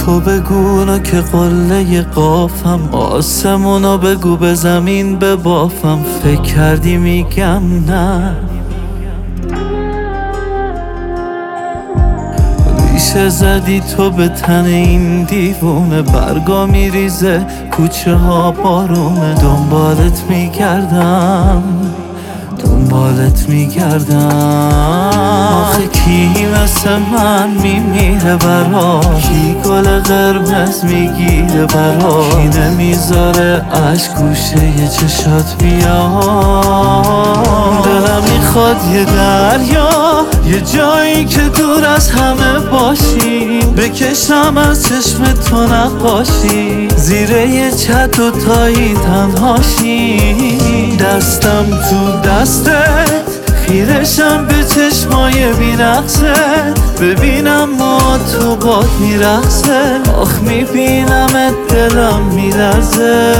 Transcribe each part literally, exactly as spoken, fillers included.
تو بگو که قله قافم، آسمونو بگو به زمین ببافم. فکر کردی میگم نه، ریشه زدی تو به تن این دیوونه. برگا میریزه کوچه ها بارونه، دنبالت میگردم دنبالت میگردم. آخه کی مثل من میمیره برا، کی گل قرمز میگیره برا، کی نمیذاره عشق گوشه یه چشات بیاد. دلم میخواد یه دریا، یه جایی که دور از همه باشی، بکشم از چشم تو نقاشی، زیر یه چت و تایی تنهاشی. دستم تو دستت، خیرشم به چشمای بی‌نقصت، ببینم ما تو باد میرقصه. آخ میبینم دلم میلرزه.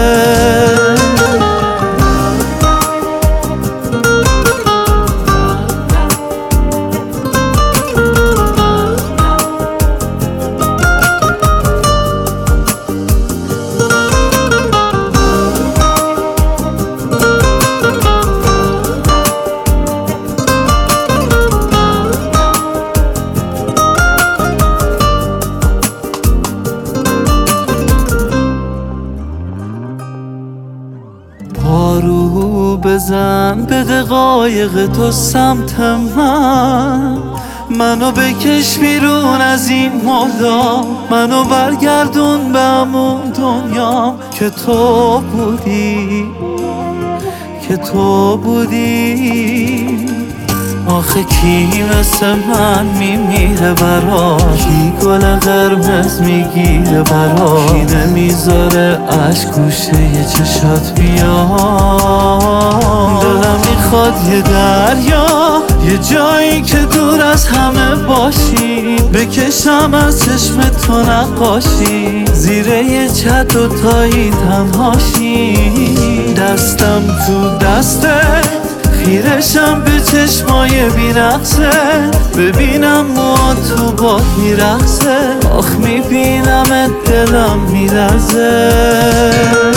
پارو بزن به دقایق تو سمت من، منو بکش بیرون از این مردم، منو برگردون به همون دنیام که تو بودی که تو بودی. آخه کی مثل من میمیره برا، کی گل قرمز میگیره برا، کی نمیذاره عشق گوشه یه چشات بیاد. دلم میخواد یه دریا، یه جایی که دور از همه باشی، بکشم از چشم تو نقاشی، زیر یه چت و تایی تنهاشی. دستم تو دستت، خیرشم به چشمای بی‌نقصه، ببینم ما تو باد میرقصه. آخ میبینم دلم میلرزه.